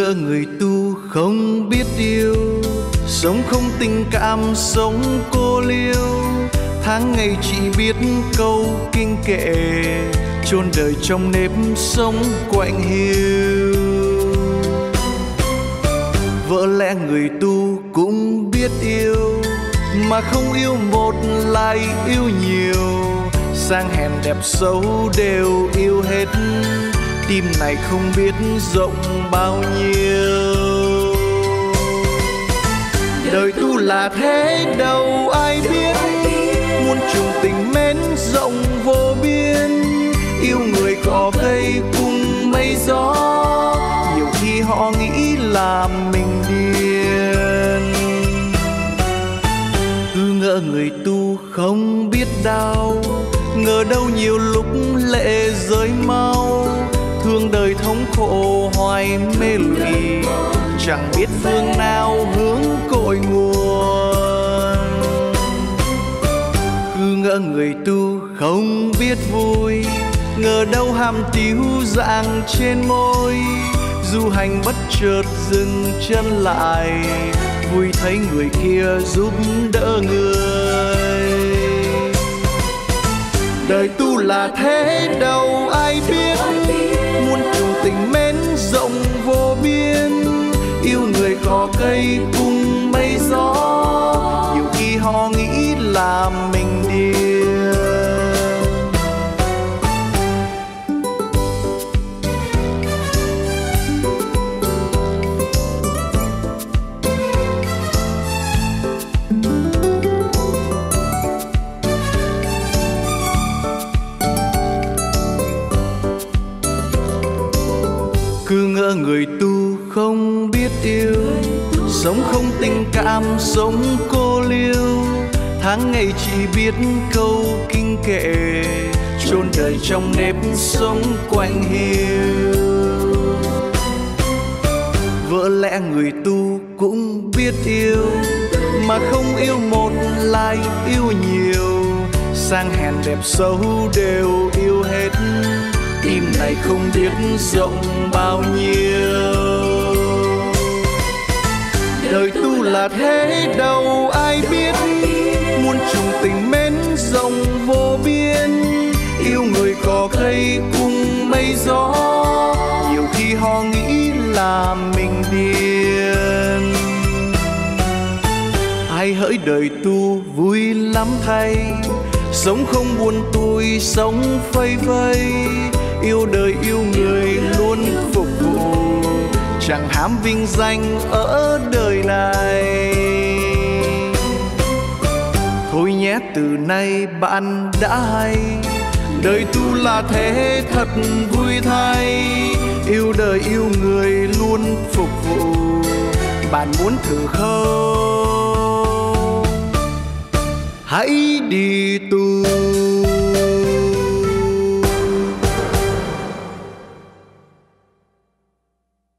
ngỡ người tu không biết yêu, sống không tình cảm, sống cô liêu. Tháng ngày chỉ biết câu kinh kệ, chôn đời trong nếp sống quạnh hiu. Vỡ lẽ người tu cũng biết yêu, mà không yêu một lại yêu nhiều. Sang hèn đẹp xấu đều yêu hết, tim này không biết rộng bao nhiêu. Đời tu là thế đâu ai biết, muôn trùng tình mến rộng vô biên. Yêu người cỏ cây cùng mây gió, nhiều khi họ nghĩ là mình điên. Cứ ngỡ người tu không biết đau, ngờ đâu nhiều lúc lệ rơi mau. Thương đời thống khổ hoài mê lụy, chẳng biết phương nào hướng cội nguồn. Cứ ngỡ người tu không biết vui, ngờ đâu ham tíu dạng trên môi. Du hành bất chợt dừng chân lại, vui thấy người kia giúp đỡ người. Đời tu là thế đâu ai biết, muôn trùng tình mến rộng vô biên. Yêu người cỏ cây cùng mây gió, nhiều khi họ nghĩ là mình điên. Cứ ngỡ người tu không biết yêu, sống không tình cảm, sống cô liêu. Tháng ngày chỉ biết câu kinh kệ, chôn đời trong nếp sống quạnh hiu. Vỡ lẽ người tu cũng biết yêu, mà không yêu một lại yêu nhiều. Sang hèn đẹp xấu đều yêu hết, tim này không biết rộng bao nhiêu. Đời tu là thế đâu ai biết, muôn trùng tình mến rộng vô biên. Yêu người cỏ cây cùng mây gió, nhiều khi họ nghĩ là mình điên. Ai hỡi đời tu vui lắm thay, sống không buồn tủi, sống phây phây. Yêu đời yêu người luôn phục vụ, chẳng hám vinh danh ở đời này. Thôi nhé từ nay bạn đã hay, đời tu là thế thật vui thay. Yêu đời yêu người luôn phục vụ, bạn muốn thử không? Hãy đi tu.